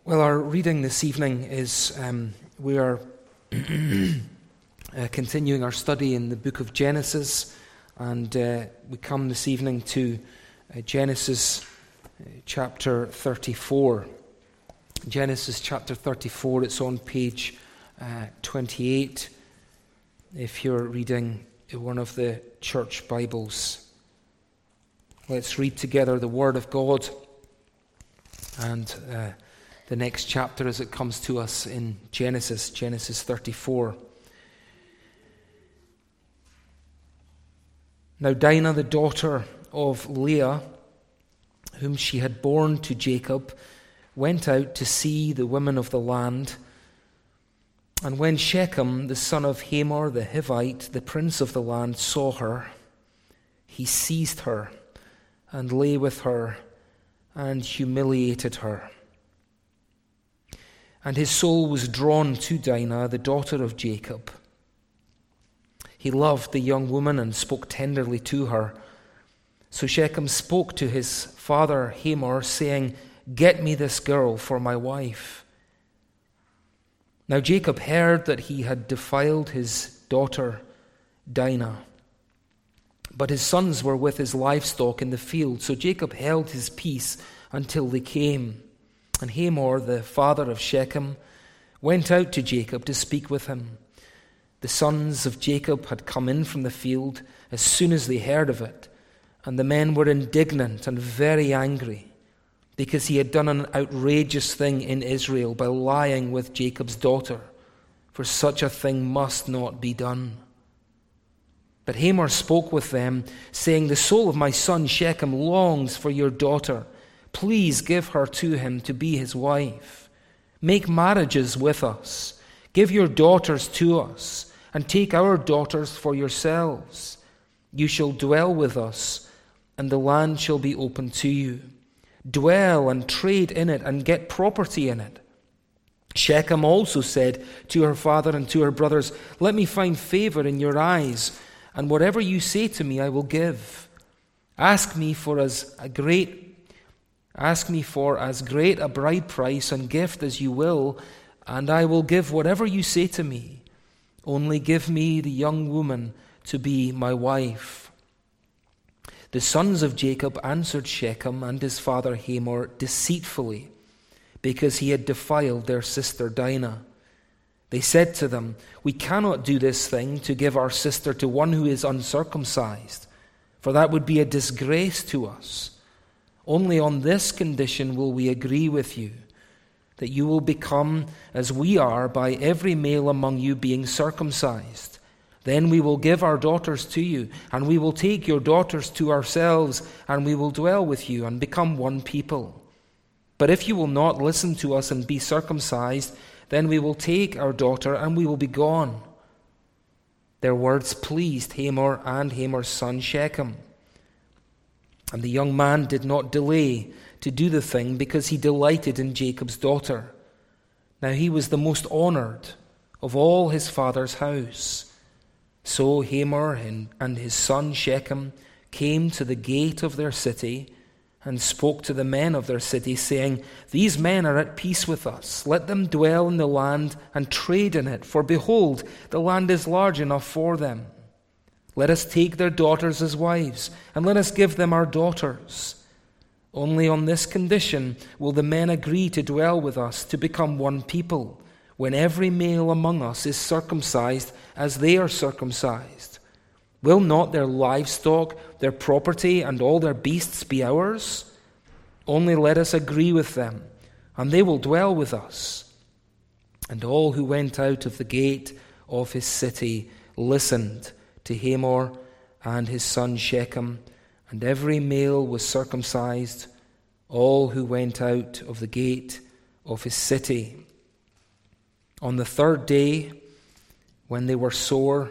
Well, our reading this evening is, we are continuing our study in the book of Genesis, and we come this evening to Genesis chapter 34. Genesis chapter 34, it's on page 28, if you're reading one of the church Bibles. Let's read together the Word of God and the next chapter as it comes to us in Genesis 34. Now Dinah, the daughter of Leah, whom she had borne to Jacob, went out to see the women of the land. And when Shechem, the son of Hamor the Hivite, the prince of the land, saw her, he seized her and lay with her and humiliated her. And his soul was drawn to Dinah, the daughter of Jacob. He loved the young woman and spoke tenderly to her. So Shechem spoke to his father Hamor, saying, "Get me this girl for my wife." Now Jacob heard that he had defiled his daughter Dinah, but his sons were with his livestock in the field. So Jacob held his peace until they came. And Hamor, the father of Shechem, went out to Jacob to speak with him. The sons of Jacob had come in from the field as soon as they heard of it, and the men were indignant and very angry, because he had done an outrageous thing in Israel by lying with Jacob's daughter, for such a thing must not be done. But Hamor spoke with them, saying, "The soul of my son Shechem longs for your daughter. Please give her to him to be his wife. Make marriages with us. Give your daughters to us, and take our daughters for yourselves. You shall dwell with us, and the land shall be open to you. Dwell and trade in it, and get property in it." Shechem also said to her father and to her brothers, "Let me find favor in your eyes, and whatever you say to me I will give. Ask me for as great a bride price and gift as you will, and I will give whatever you say to me. Only give me the young woman to be my wife." The sons of Jacob answered Shechem and his father Hamor deceitfully, because he had defiled their sister Dinah. They said to them, "We cannot do this thing to give our sister to one who is uncircumcised, for that would be a disgrace to us. Only on this condition will we agree with you, that you will become as we are by every male among you being circumcised. Then we will give our daughters to you, and we will take your daughters to ourselves, and we will dwell with you and become one people. But if you will not listen to us and be circumcised, then we will take our daughter and we will be gone." Their words pleased Hamor and Hamor's son Shechem. And the young man did not delay to do the thing, because he delighted in Jacob's daughter. Now he was the most honored of all his father's house. So Hamor and his son Shechem came to the gate of their city and spoke to the men of their city, saying, "These men are at peace with us. Let them dwell in the land and trade in it, for behold, the land is large enough for them. Let us take their daughters as wives, and let us give them our daughters. Only on this condition will the men agree to dwell with us, to become one people, when every male among us is circumcised as they are circumcised. Will not their livestock, their property, and all their beasts be ours? Only let us agree with them, and they will dwell with us." And all who went out of the gate of his city listened to Hamor and his son Shechem, and every male was circumcised, all who went out of the gate of his city. On the third day, when they were sore,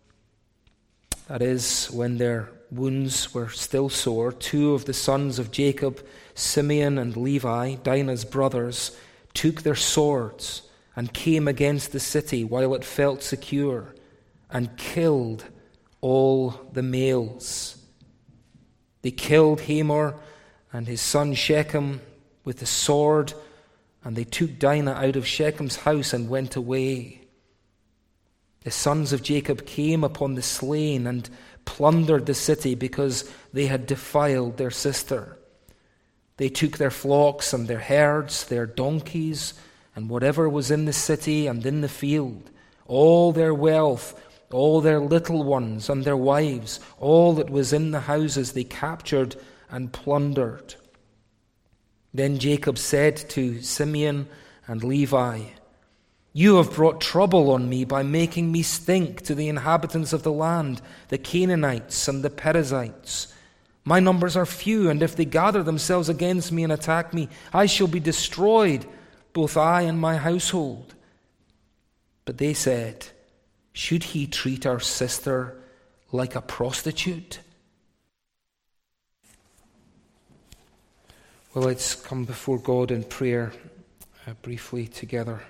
that is, when their wounds were still sore, two of the sons of Jacob, Simeon and Levi, Dinah's brothers, took their swords and came against the city while it felt secure, and killed all the males. They killed Hamor and his son Shechem with the sword, And they took Dinah out of Shechem's house and went away. The sons of Jacob came upon the slain and plundered the city because they had defiled their sister. They took their flocks and their herds, their donkeys, and whatever was in the city and in the field, all their wealth, all their little ones and their wives, all that was in the houses they captured and plundered. Then Jacob said to Simeon and Levi, "You have brought trouble on me by making me stink to the inhabitants of the land, the Canaanites and the Perizzites. My numbers are few, and if they gather themselves against me and attack me, I shall be destroyed, both I and my household." But they said, "Should he treat our sister like a prostitute?" Well, let's come before God in prayer briefly together.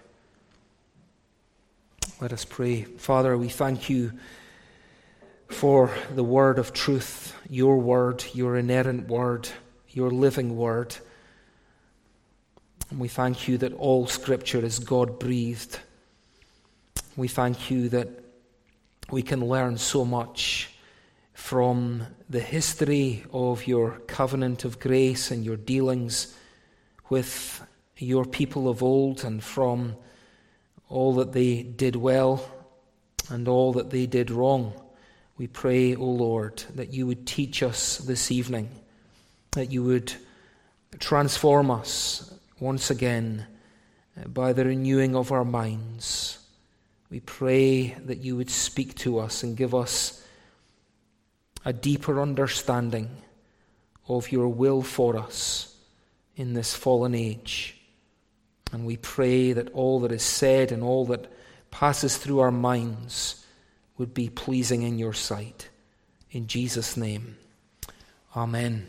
Let us pray. Father, we thank you for the word of truth, your word, your inerrant word, your living word. And we thank you that all Scripture is God-breathed. We thank you that we can learn so much from the history of your covenant of grace and your dealings with your people of old, and from all that they did well and all that they did wrong. We pray, O Lord, that you would teach us this evening, that you would transform us once again by the renewing of our minds. We pray that you would speak to us and give us a deeper understanding of your will for us in this fallen age. And we pray that all that is said and all that passes through our minds would be pleasing in your sight. In Jesus' name, amen.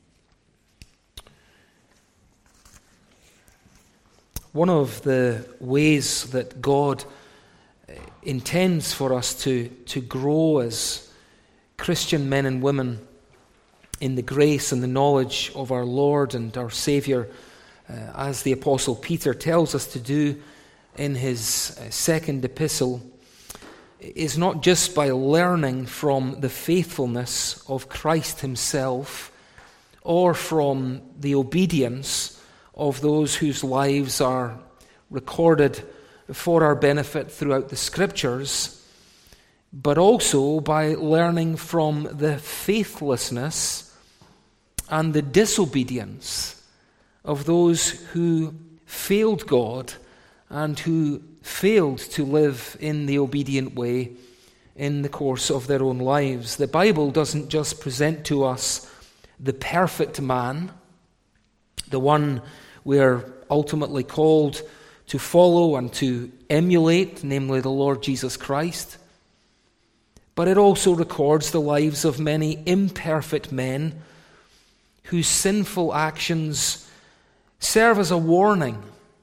One of the ways that God intends for us to grow as Christian men and women in the grace and the knowledge of our Lord and our Savior, as the Apostle Peter tells us to do in his second epistle, is not just by learning from the faithfulness of Christ himself or from the obedience of those whose lives are recorded for our benefit throughout the Scriptures, but also by learning from the faithlessness and the disobedience of those who failed God and who failed to live in the obedient way in the course of their own lives. The Bible doesn't just present to us the perfect man, the one we're ultimately called to follow and to emulate, namely the Lord Jesus Christ, but it also records the lives of many imperfect men whose sinful actions serve as a warning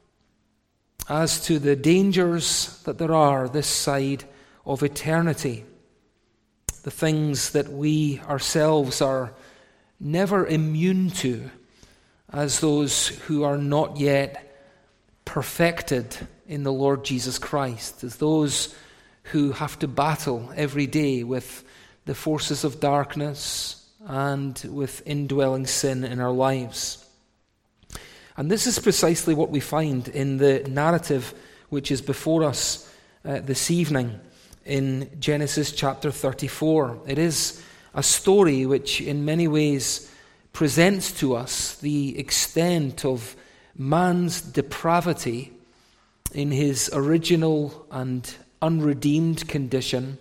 as to the dangers that there are this side of eternity, the things that we ourselves are never immune to as those who are not yet perfected in the Lord Jesus Christ, as those who have to battle every day with the forces of darkness and with indwelling sin in our lives. And this is precisely what we find in the narrative which is before us this evening in Genesis chapter 34. It is a story which in many ways presents to us the extent of man's depravity in his original and unredeemed condition,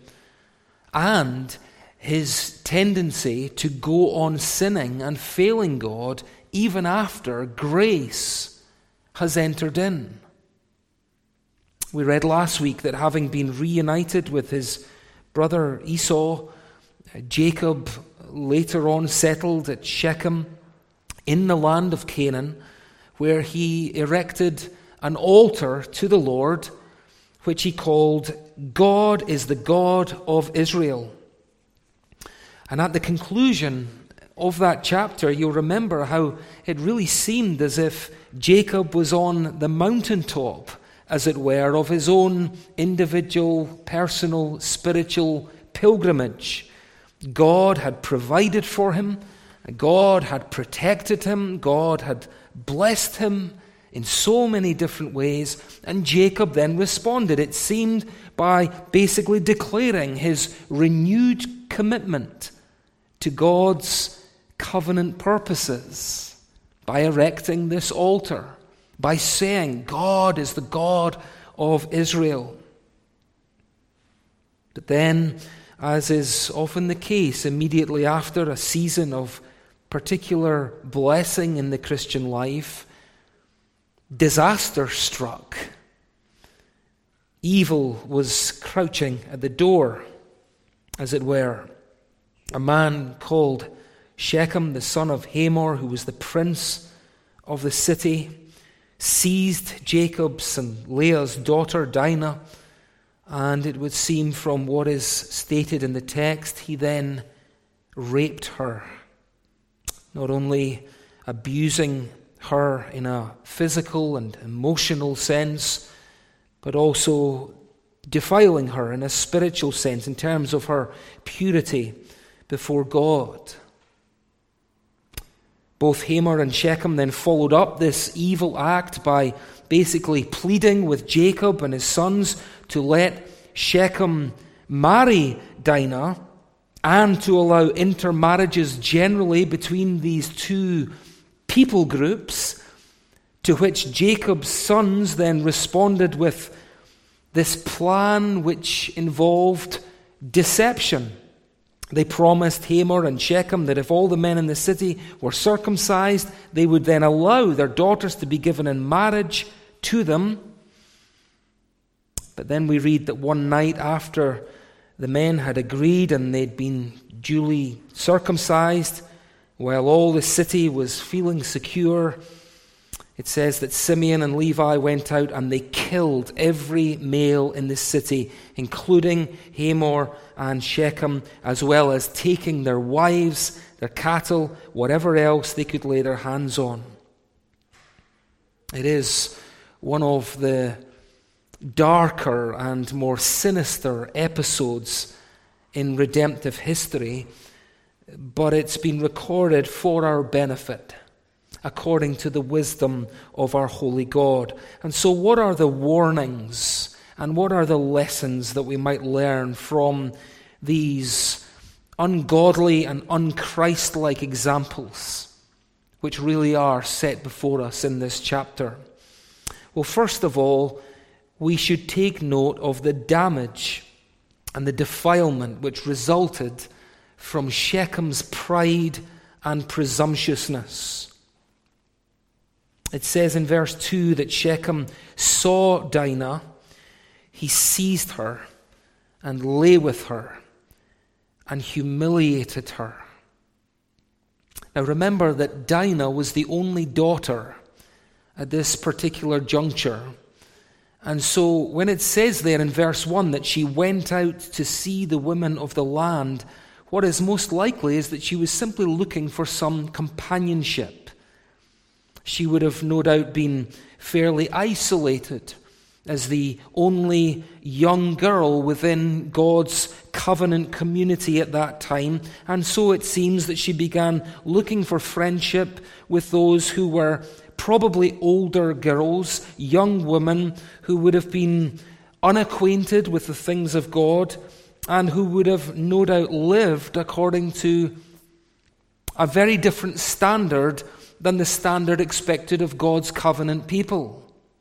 and his tendency to go on sinning and failing God even after grace has entered in. We read last week that having been reunited with his brother Esau, Jacob later on settled at Shechem in the land of Canaan, where he erected an altar to the Lord, which he called "God is the God of Israel." And at the conclusion of that chapter, you'll remember how it really seemed as if Jacob was on the mountaintop, as it were, of his own individual, personal, spiritual pilgrimage. God had provided for him, God had protected him, God had blessed him in so many different ways, and Jacob then responded, it seemed, by basically declaring his renewed commitment to God's covenant purposes by erecting this altar, by saying God is the God of Israel. But then, as is often the case immediately after a season of particular blessing in the Christian life, disaster struck. Evil was crouching at the door, as it were. A man called Shechem, the son of Hamor, who was the prince of the city, seized Jacob's and Leah's daughter Dinah, and it would seem from what is stated in the text, he then raped her, not only abusing her in a physical and emotional sense, but also defiling her in a spiritual sense in terms of her purity before God. Both Hamor and Shechem then followed up this evil act by basically pleading with Jacob and his sons to let Shechem marry Dinah and to allow intermarriages generally between these two people groups, to which Jacob's sons then responded with this plan which involved deception. They promised Hamor and Shechem that if all the men in the city were circumcised, they would then allow their daughters to be given in marriage to them. But then we read that one night after the men had agreed and they'd been duly circumcised, while all the city was feeling secure, it says that Simeon and Levi went out and they killed every male in the city, including Hamor and Shechem, as well as taking their wives, their cattle, whatever else they could lay their hands on. It is one of the darker and more sinister episodes in redemptive history, but it's been recorded for our benefit, according to the wisdom of our holy God. And so what are the warnings and what are the lessons that we might learn from these ungodly and unchristlike examples which really are set before us in this chapter? Well, first of all, we should take note of the damage and the defilement which resulted from Shechem's pride and presumptuousness. It says in verse 2 that Shechem saw Dinah, he seized her and lay with her and humiliated her. Now remember that Dinah was the only daughter at this particular juncture. And so when it says there in verse 1 that she went out to see the women of the land, what is most likely is that she was simply looking for some companionship. She would have no doubt been fairly isolated as the only young girl within God's covenant community at that time. And so it seems that she began looking for friendship with those who were probably older girls, young women who would have been unacquainted with the things of God and who would have no doubt lived according to a very different standard than the standard expected of God's covenant people.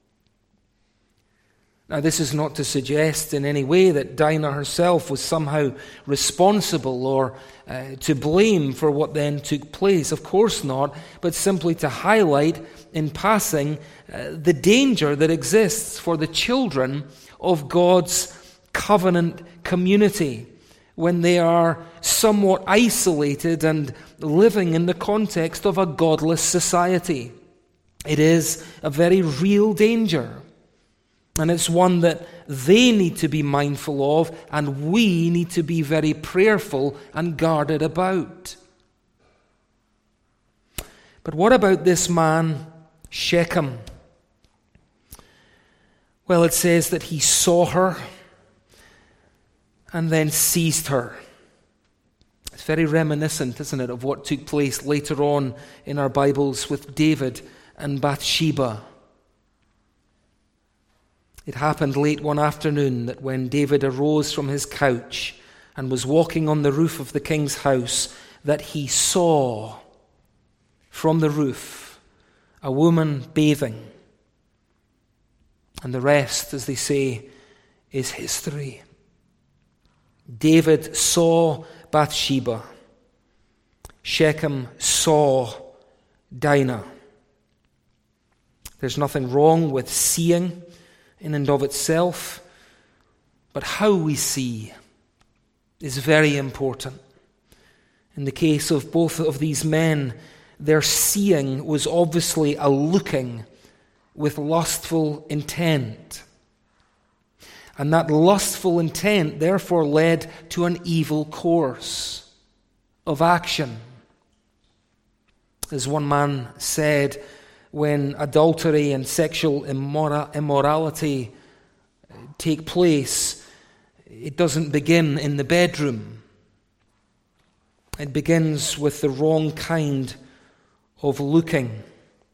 Now, this is not to suggest in any way that Dinah herself was somehow responsible or to blame for what then took place. Of course not, but simply to highlight in passing the danger that exists for the children of God's covenant community when they are somewhat isolated and living in the context of a godless society. It is a very real danger. And it's one that they need to be mindful of, and we need to be very prayerful and guarded about. But what about this man, Shechem? Well, it says that he saw her and then seized her. It's very reminiscent, isn't it, of what took place later on in our Bibles with David and Bathsheba. It happened late one afternoon that when David arose from his couch and was walking on the roof of the king's house, that he saw from the roof a woman bathing. And the rest, as they say, is history. David saw Bathsheba. Shechem saw Dinah. There's nothing wrong with seeing in and of itself, but how we see is very important. In the case of both of these men, their seeing was obviously a looking with lustful intent. And that lustful intent therefore led to an evil course of action. As one man said, when adultery and sexual immorality take place, it doesn't begin in the bedroom. It begins with the wrong kind of looking.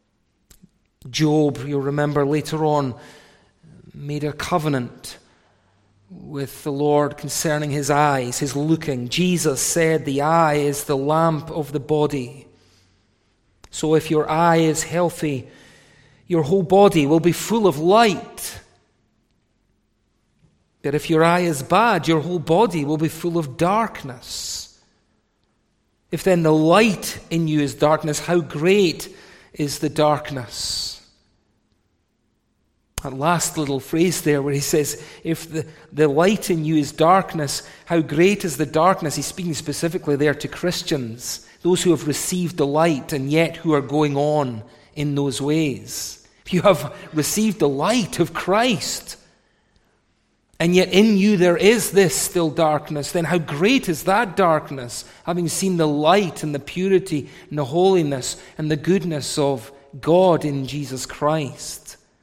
Job, you'll remember later on, made a covenant with the Lord concerning his eyes, his looking. Jesus said the eye is the lamp of the body. So if your eye is healthy, your whole body will be full of light. But if your eye is bad, your whole body will be full of darkness. If then the light in you is darkness, how great is the darkness? That last little phrase there where he says, if the light in you is darkness, how great is the darkness? He's speaking specifically there to Christians, those who have received the light and yet who are going on in those ways. If you have received the light of Christ, and yet in you there is this still darkness, then how great is that darkness, having seen the light and the purity and the holiness and the goodness of God in Jesus Christ.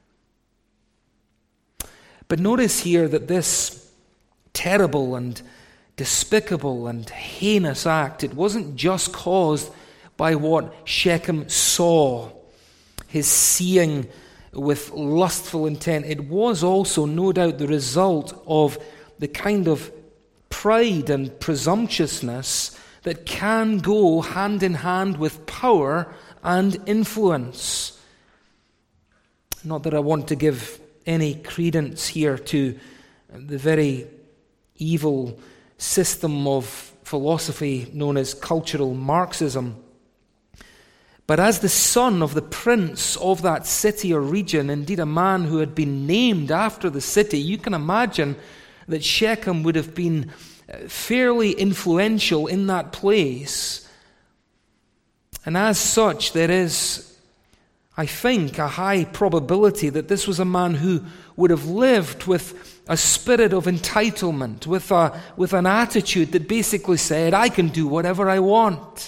But notice here that this terrible and despicable and heinous act, it wasn't just caused by what Shechem saw, his seeing with lustful intent. It was also, no doubt, the result of the kind of pride and presumptuousness that can go hand in hand with power and influence. Not that I want to give any credence here to the very evil system of philosophy known as cultural Marxism. But as the son of the prince of that city or region, indeed a man who had been named after the city, you can imagine that Shechem would have been fairly influential in that place. And as such, there is, I think, a high probability that this was a man who would have lived with a spirit of entitlement, with an attitude that basically said, I can do whatever I want.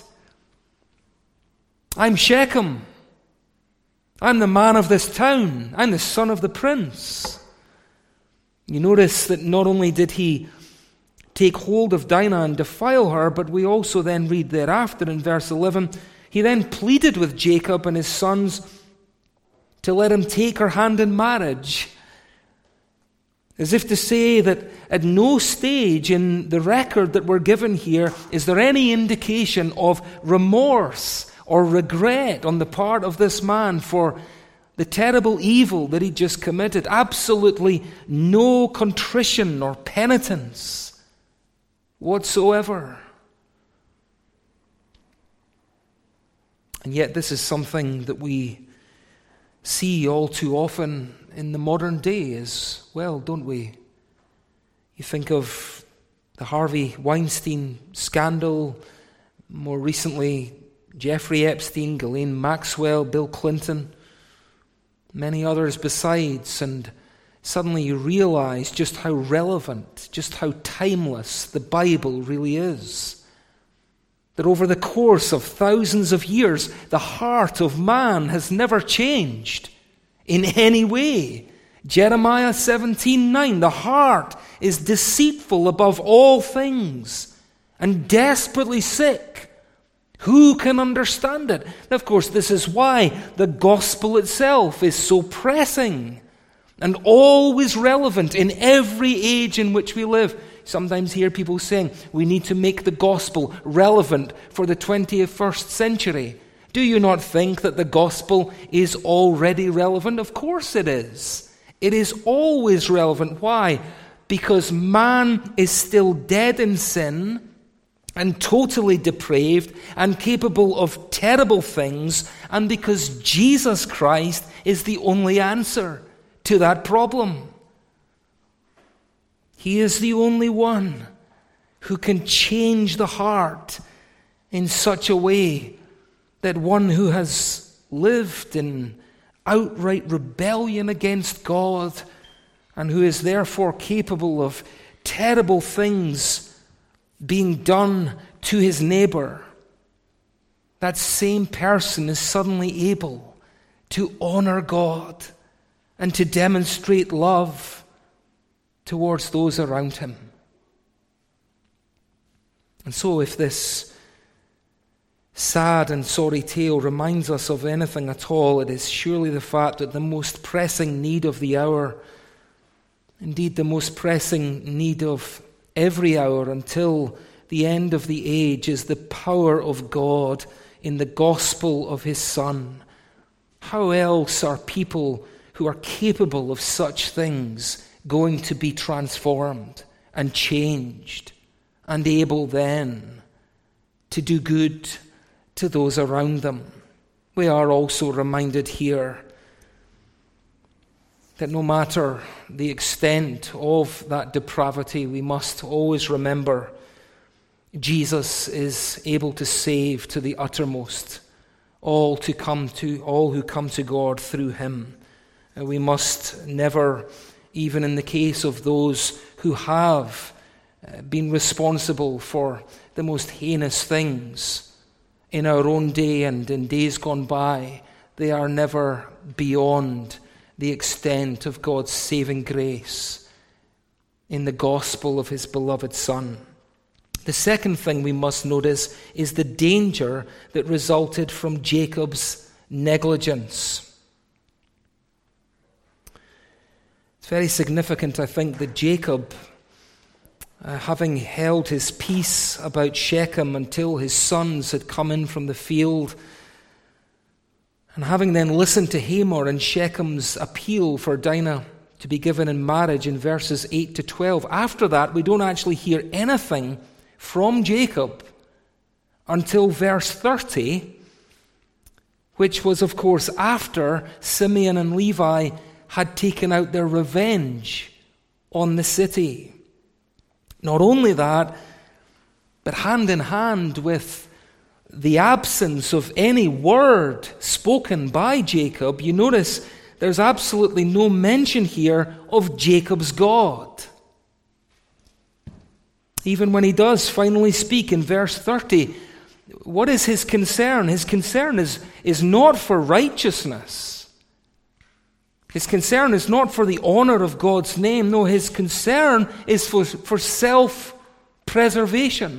I'm Shechem. I'm the man of this town. I'm the son of the prince. You notice that not only did he take hold of Dinah and defile her, but we also then read thereafter in verse 11, he then pleaded with Jacob and his sons to let him take her hand in marriage. As if to say that at no stage in the record that we're given here is there any indication of remorse or regret on the part of this man for the terrible evil that he just committed. Absolutely no contrition or penitence whatsoever. And yet this is something that we see all too often in the modern day as well, don't we? You think of the Harvey Weinstein scandal, more recently Jeffrey Epstein, Ghislaine Maxwell, Bill Clinton, many others besides, and suddenly you realize just how relevant, just how timeless the Bible really is. that over the course of thousands of years, the heart of man has never changed in any way. Jeremiah 17:9, the heart is deceitful above all things and desperately sick. Who can understand it? And of course, this is why the gospel itself is so pressing and always relevant in every age in which we live. Sometimes hear people saying, we need to make the gospel relevant for the 21st century. Do you not think that the gospel is already relevant? Of course it is. It is always relevant. Why? Because man is still dead in sin and totally depraved and capable of terrible things, and because Jesus Christ is the only answer to that problem. He is the only one who can change the heart in such a way that one who has lived in outright rebellion against God and who is therefore capable of terrible things being done to his neighbor, that same person is suddenly able to honor God and to demonstrate love towards those around him. And so if this sad and sorry tale reminds us of anything at all, it is surely the fact that the most pressing need of the hour, indeed the most pressing need of every hour until the end of the age, is the power of God in the gospel of his Son. How else are people who are capable of such things going to be transformed and changed and able then to do good to those around them? We are also reminded here that no matter the extent of that depravity, we must always remember Jesus is able to save to the uttermost all who come to God through him. And we must never, even in the case of those who have been responsible for the most heinous things in our own day and in days gone by, they are never beyond the extent of God's saving grace in the gospel of his beloved Son. The second thing we must notice is the danger that resulted from Jacob's negligence. It's very significant, I think, that Jacob, having held his peace about Shechem until his sons had come in from the field, and having then listened to Hamor and Shechem's appeal for Dinah to be given in marriage in verses 8 to 12, after that we don't actually hear anything from Jacob until verse 30, which was, of course, after Simeon and Levi had taken out their revenge on the city. Not only that, but hand in hand with the absence of any word spoken by Jacob, you notice there's absolutely no mention here of Jacob's God. Even when he does finally speak in verse 30, what is his concern? His concern is not for righteousness. His concern is not for the honor of God's name. No, his concern is for self-preservation.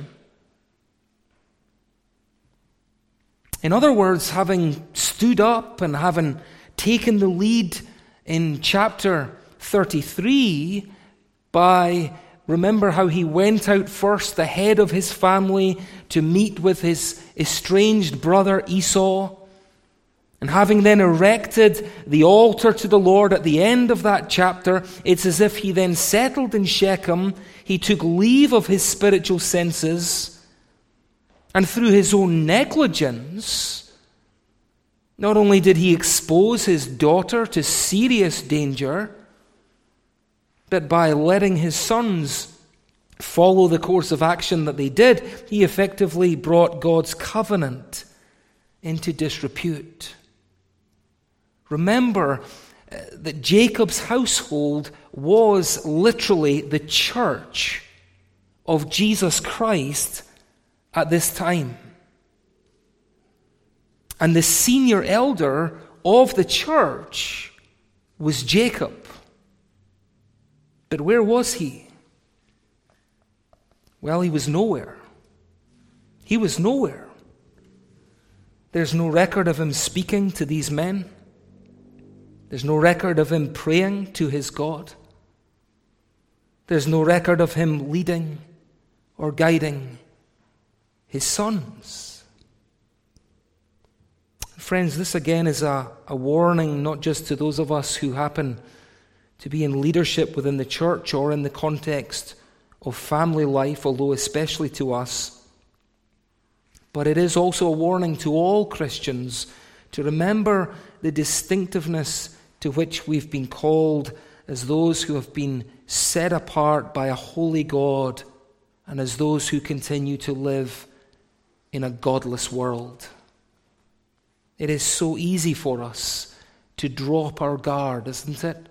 In other words, having stood up and having taken the lead in chapter 33 by, remember how he went out first ahead of his family to meet with his estranged brother Esau, and having then erected the altar to the Lord at the end of that chapter, it's as if he then settled in Shechem, he took leave of his spiritual senses, and through his own negligence, not only did he expose his daughter to serious danger, but by letting his sons follow the course of action that they did, he effectively brought God's covenant into disrepute. Remember that Jacob's household was literally the church of Jesus Christ at this time. And the senior elder of the church was Jacob. But where was he? Well, he was nowhere. He was nowhere. There's no record of him speaking to these men. There's no record of him praying to his God. There's no record of him leading or guiding his sons. Friends, this again is a warning not just to those of us who happen to be in leadership within the church or in the context of family life, although especially to us, but it is also a warning to all Christians to remember the distinctiveness to which we've been called as those who have been set apart by a holy God and as those who continue to live in a godless world. It is so easy for us to drop our guard, isn't it?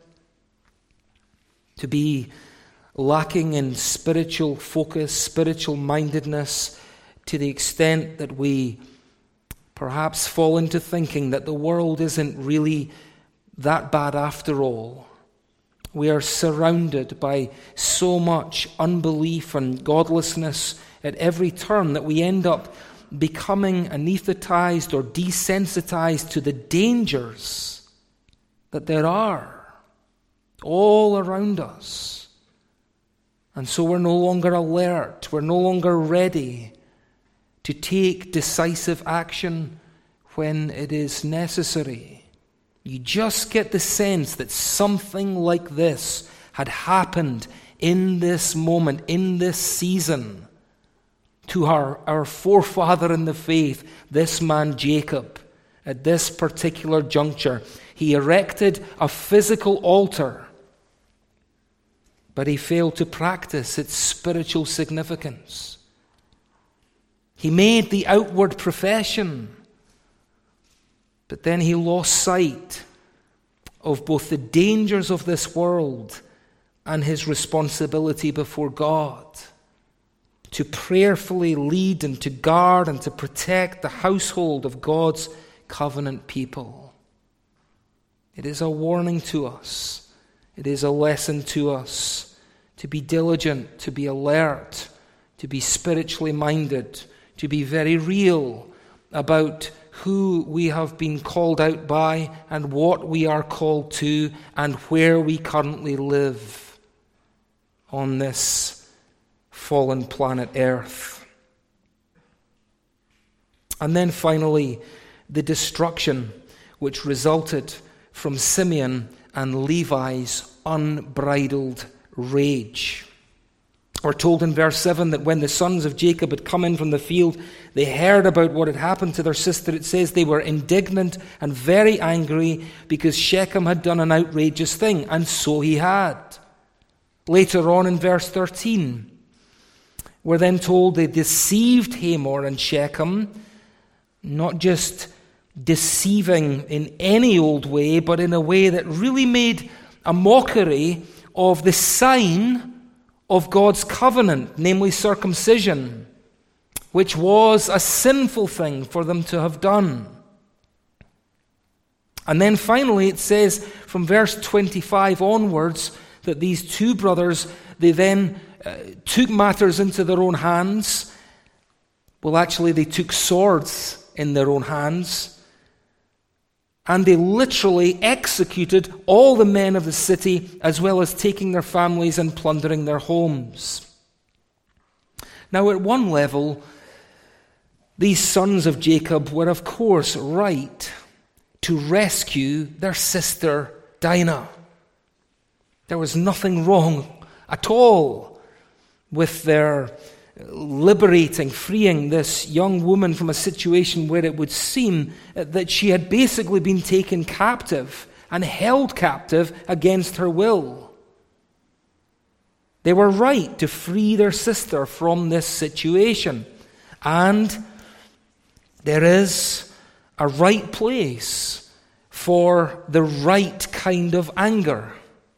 To be lacking in spiritual focus, spiritual mindedness, to the extent that we perhaps fall into thinking that the world isn't really that bad after all. We are surrounded by so much unbelief and godlessness at every turn that we end up becoming anesthetized or desensitized to the dangers that there are all around us. And so we're no longer alert, we're no longer ready to take decisive action when it is necessary. You just get the sense that something like this had happened in this moment, in this season, to our forefather in the faith, this man Jacob, at this particular juncture. He erected a physical altar, but he failed to practice its spiritual significance. He made the outward profession, but then he lost sight of both the dangers of this world and his responsibility before God to prayerfully lead and to guard and to protect the household of God's covenant people. It is a warning to us. It is a lesson to us to be diligent, to be alert, to be spiritually minded, to be very real about who we have been called out by and what we are called to and where we currently live on this fallen planet Earth. And then finally, the destruction which resulted from Simeon and Levi's unbridled rage. We're told in verse 7 that when the sons of Jacob had come in from the field, they heard about what had happened to their sister. It says they were indignant and very angry because Shechem had done an outrageous thing, and so he had. Later on in verse 13, we're then told they deceived Hamor and Shechem, not just deceiving in any old way, but in a way that really made a mockery of the sign of God's covenant, namely circumcision, which was a sinful thing for them to have done. And then finally it says from verse 25 onwards that these two brothers, they then took matters into their own hands. Well, actually, they took swords in their own hands, and they literally executed all the men of the city, as well as taking their families and plundering their homes. Now, at one level, these sons of Jacob were, of course, right to rescue their sister Dinah. There was nothing wrong at all with their freeing this young woman from a situation where it would seem that she had basically been taken captive and held captive against her will. They were right to free their sister from this situation. And there is a right place for the right kind of anger.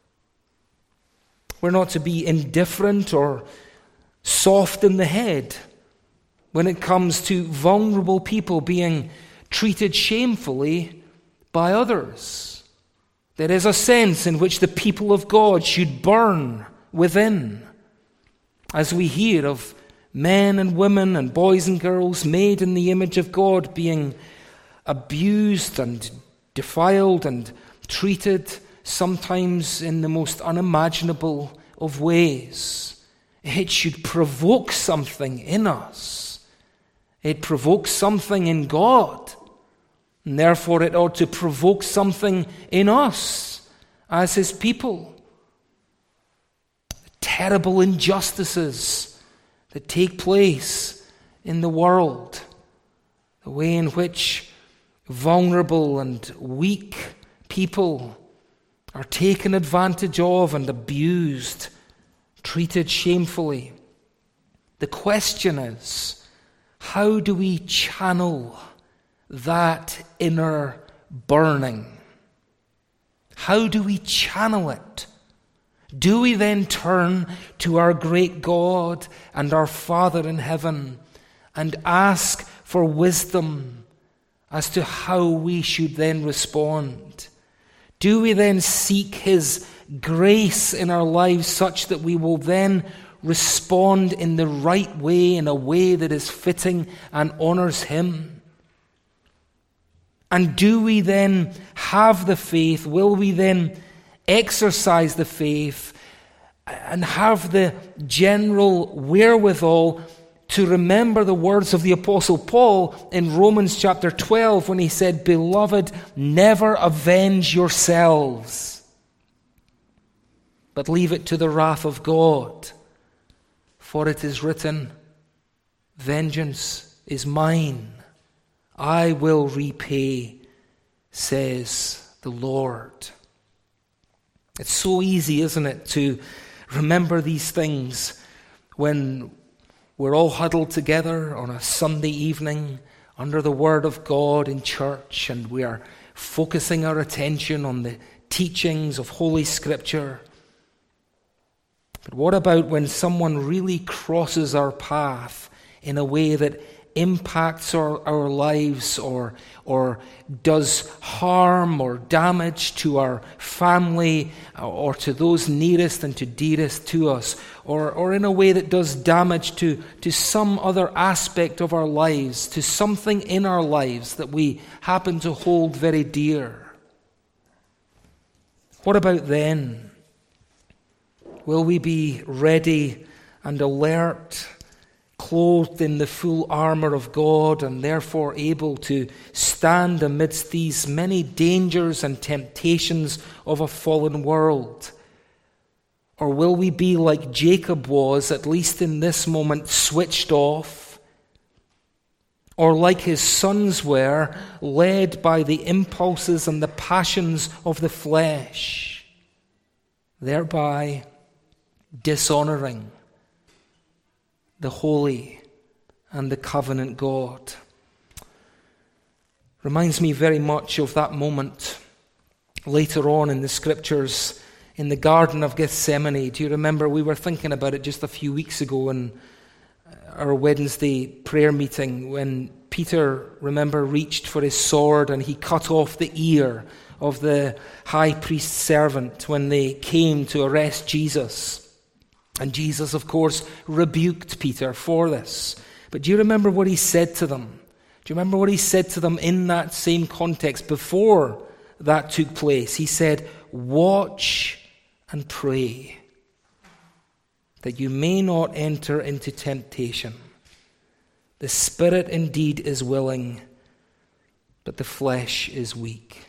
We're not to be indifferent or soft in the head when it comes to vulnerable people being treated shamefully by others. There is a sense in which the people of God should burn within, as we hear of men and women and boys and girls made in the image of God being abused and defiled and treated sometimes in the most unimaginable of ways. It should provoke something in us. It provokes something in God. And therefore it ought to provoke something in us as His people. The terrible injustices that take place in the world, the way in which vulnerable and weak people are taken advantage of and abused, treated shamefully. The question is, how do we channel that inner burning? How do we channel it? Do we then turn to our great God and our Father in heaven and ask for wisdom as to how we should then respond? Do we then seek His grace in our lives such that we will then respond in the right way, in a way that is fitting and honors Him? And do we then have the faith? Will we then exercise the faith and have the general wherewithal to remember the words of the Apostle Paul in Romans chapter 12 when he said, "Beloved, never avenge yourselves, but leave it to the wrath of God. For it is written, vengeance is mine. I will repay, says the Lord." It's so easy, isn't it, to remember these things when we're all huddled together on a Sunday evening under the Word of God in church, and we are focusing our attention on the teachings of Holy Scripture. But what about when someone really crosses our path in a way that impacts our lives or does harm or damage to our family or to those nearest and to dearest to us, or in a way that does damage to some other aspect of our lives, to something in our lives that we happen to hold very dear? What about then? Will we be ready and alert, clothed in the full armor of God, and therefore able to stand amidst these many dangers and temptations of a fallen world? Or will we be like Jacob was, at least in this moment, switched off? Or like his sons were, led by the impulses and the passions of the flesh, thereby dishonoring the holy and the covenant God? Reminds me very much of that moment later on in the Scriptures in the Garden of Gethsemane. Do you remember? We were thinking about it just a few weeks ago in our Wednesday prayer meeting when Peter, remember, reached for his sword and he cut off the ear of the high priest's servant when they came to arrest Jesus. And Jesus, of course, rebuked Peter for this. But do you remember what he said to them? Do you remember what he said to them in that same context before that took place? He said, "Watch and pray, that you may not enter into temptation. The spirit indeed is willing, but the flesh is weak."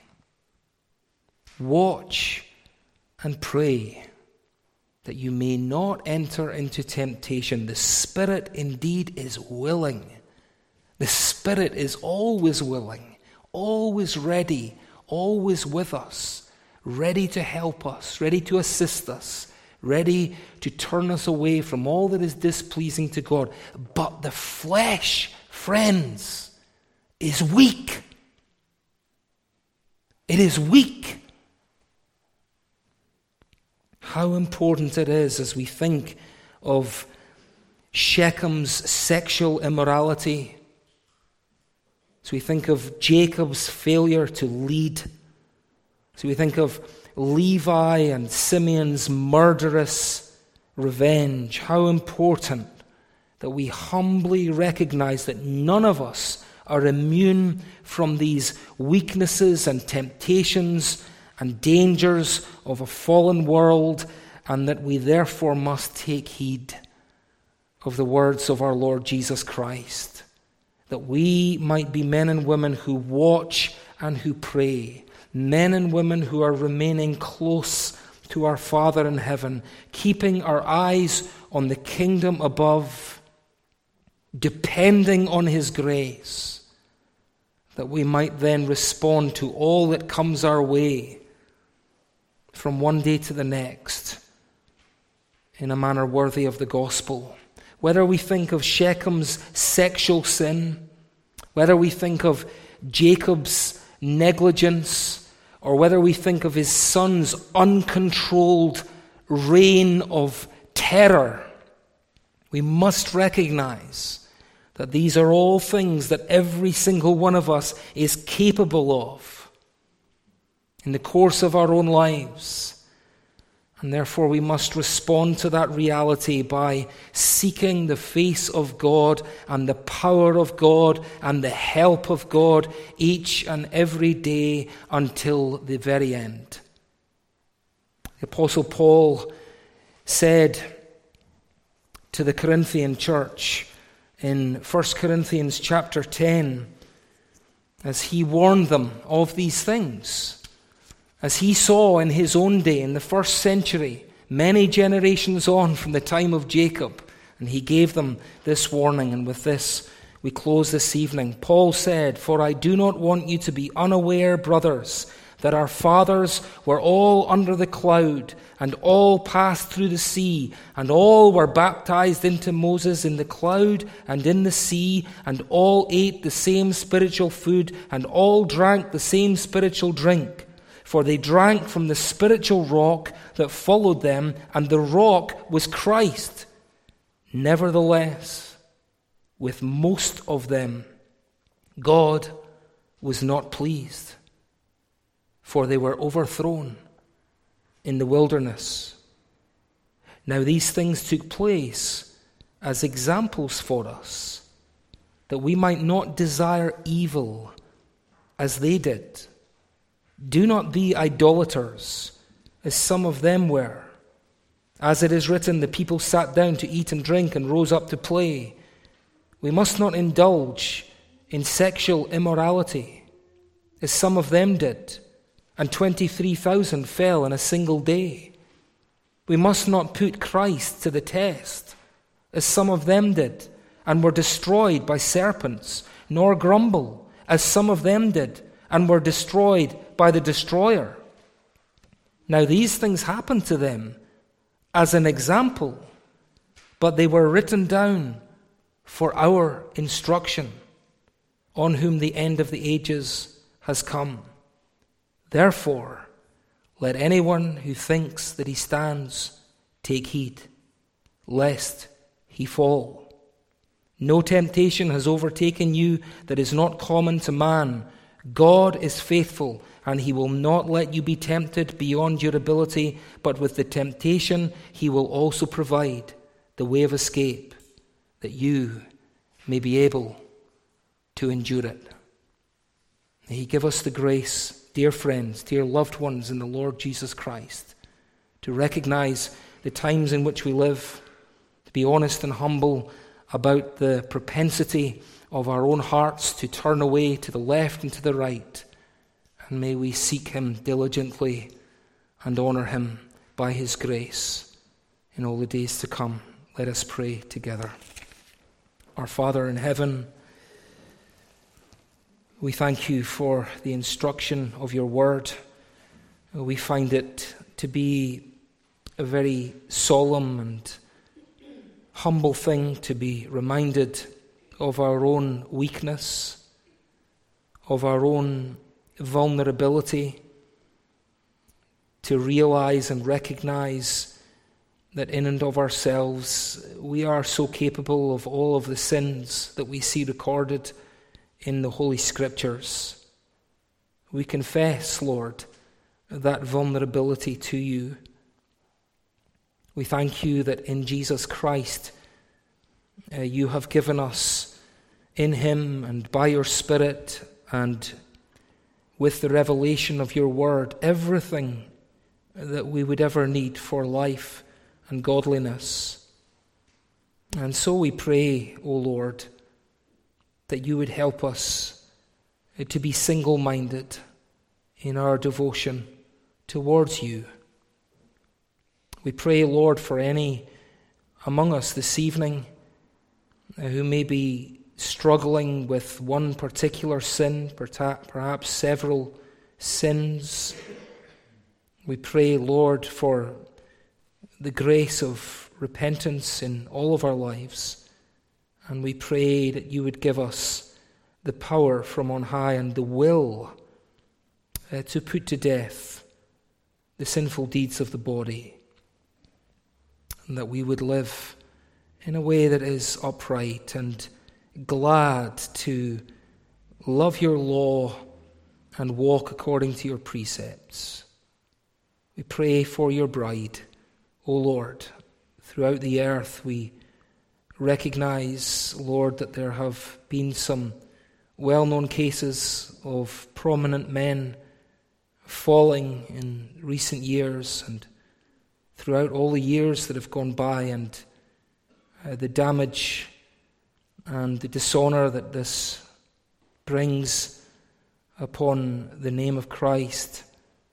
Watch and pray, that you may not enter into temptation. The Spirit indeed is willing. The Spirit is always willing, always ready, always with us, ready to help us, ready to assist us, ready to turn us away from all that is displeasing to God. But the flesh, friends, is weak. It is weak. How important it is as we think of Shechem's sexual immorality, So we think of Jacob's failure to lead. So we think of Levi and Simeon's murderous revenge. How important that we humbly recognize that none of us are immune from these weaknesses and temptations and dangers of a fallen world, and that we therefore must take heed of the words of our Lord Jesus Christ, that we might be men and women who watch and who pray, men and women who are remaining close to our Father in heaven, keeping our eyes on the kingdom above, depending on His grace, that we might then respond to all that comes our way from one day to the next in a manner worthy of the gospel. Whether we think of Shechem's sexual sin, whether we think of Jacob's negligence, or whether we think of his son's uncontrolled reign of terror, we must recognize that these are all things that every single one of us is capable of in the course of our own lives. And therefore we must respond to that reality by seeking the face of God and the power of God and the help of God each and every day until the very end. The Apostle Paul said to the Corinthian church in 1 Corinthians chapter 10, as he warned them of these things, as he saw in his own day, in the first century, many generations on from the time of Jacob, and he gave them this warning. And with this, we close this evening. Paul said, "For I do not want you to be unaware, brothers, that our fathers were all under the cloud, and all passed through the sea, and all were baptized into Moses in the cloud and in the sea, and all ate the same spiritual food, and all drank the same spiritual drink. For they drank from the spiritual rock that followed them, and the rock was Christ. Nevertheless, with most of them, God was not pleased, for they were overthrown in the wilderness. Now these things took place as examples for us, that we might not desire evil as they did. Do not be idolaters, as some of them were. As it is written, the people sat down to eat and drink and rose up to play. We must not indulge in sexual immorality, as some of them did, and 23,000 fell in a single day. We must not put Christ to the test, as some of them did, and were destroyed by serpents, nor grumble, as some of them did, and were destroyed by the destroyer. Now these things happened to them as an example, but they were written down for our instruction, on whom the end of the ages has come. Therefore, let anyone who thinks that he stands take heed, lest he fall. No temptation has overtaken you that is not common to man. God is faithful, and he will not let you be tempted beyond your ability, but with the temptation he will also provide the way of escape, that you may be able to endure it. May he give us the grace, dear friends, dear loved ones in the Lord Jesus Christ, to recognize the times in which we live, to be honest and humble about the propensity of our own hearts to turn away to the left and to the right. And may we seek him diligently and honor him by his grace in all the days to come. Let us pray together. Our Father in heaven, we thank you for the instruction of your word. We find it to be a very solemn and humble thing to be reminded of our own weakness, of our own vulnerability, to realize and recognize that in and of ourselves we are so capable of all of the sins that we see recorded in the Holy Scriptures. We confess, Lord, that vulnerability to you. We thank you that in Jesus Christ you have given us in him and by your Spirit and with the revelation of your word everything that we would ever need for life and godliness. And so we pray, O Lord, that you would help us to be single-minded in our devotion towards you. We pray, Lord, for any among us this evening who may be struggling with one particular sin, perhaps several sins. We pray, Lord, for the grace of repentance in all of our lives. And we pray that you would give us the power from on high and the will to put to death the sinful deeds of the body. And that we would live in a way that is upright and glad to love your law and walk according to your precepts. We pray for your bride, O Lord. Throughout the earth we recognize, Lord, that there have been some well-known cases of prominent men falling in recent years and throughout all the years that have gone by, and the damage and the dishonor that this brings upon the name of Christ.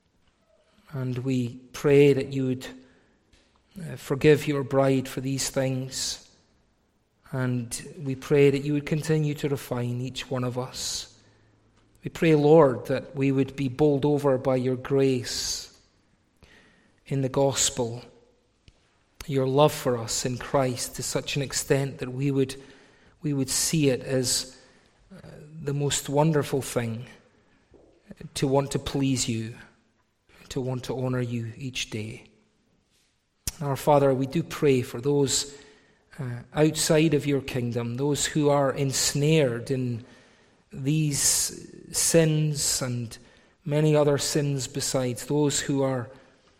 And we pray that you would forgive your bride for these things. And we pray that you would continue to refine each one of us. We pray, Lord, that we would be bowled over by your grace in the gospel, your love for us in Christ to such an extent that we would see it as the most wonderful thing to want to please you, to want to honor you each day. Our Father, we do pray for those outside of your kingdom, those who are ensnared in these sins and many other sins besides, those who are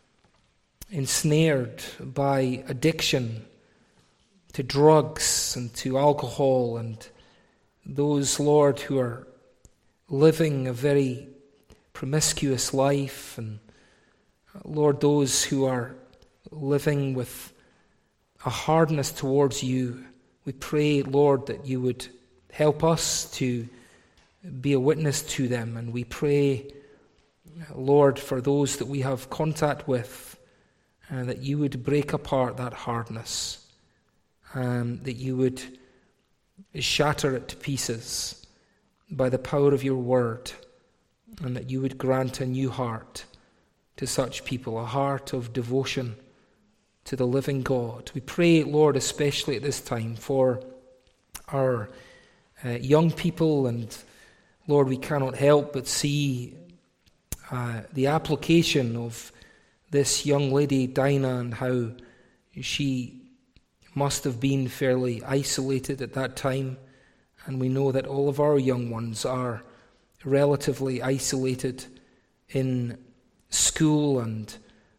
ensnared by addiction to drugs and to alcohol, and those, Lord, who are living a very promiscuous life, and Lord, those who are living with a hardness towards you. We pray, Lord, that you would help us to be a witness to them, and we pray, Lord, for those that we have contact with, that you would break apart that hardness, that you would shatter it to pieces by the power of your word, and that you would grant a new heart to such people, a heart of devotion to the living God. We pray, Lord, especially at this time for our young people, and Lord, we cannot help but see the application of this young lady, Dinah, and how she must have been fairly isolated at that time. And we know that all of our young ones are relatively isolated in school and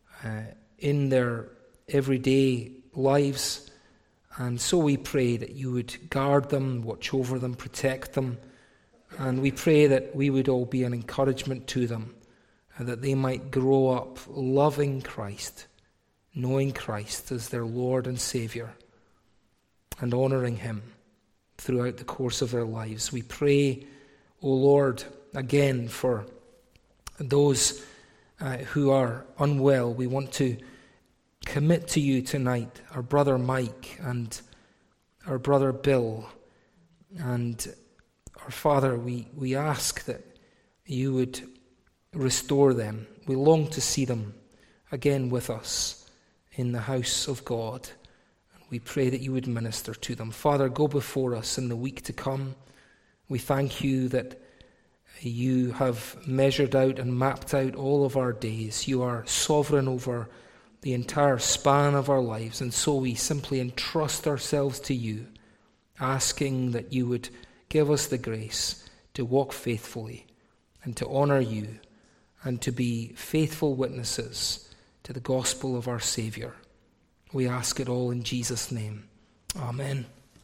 in their everyday lives. And so we pray that you would guard them, watch over them, protect them. And we pray that we would all be an encouragement to them, and that they might grow up loving Christ, knowing Christ as their Lord and Savior, and honoring him throughout the course of their lives. We pray, O Lord, again for those who are unwell. We want to commit to you tonight our brother Mike and our brother Bill. And our Father, we ask that you would restore them. We long to see them again with us in the house of God. We pray that you would minister to them. Father, go before us in the week to come. We thank you that you have measured out and mapped out all of our days. You are sovereign over the entire span of our lives, and so we simply entrust ourselves to you, asking that you would give us the grace to walk faithfully and to honor you and to be faithful witnesses to the gospel of our Savior. We ask it all in Jesus' name. Amen.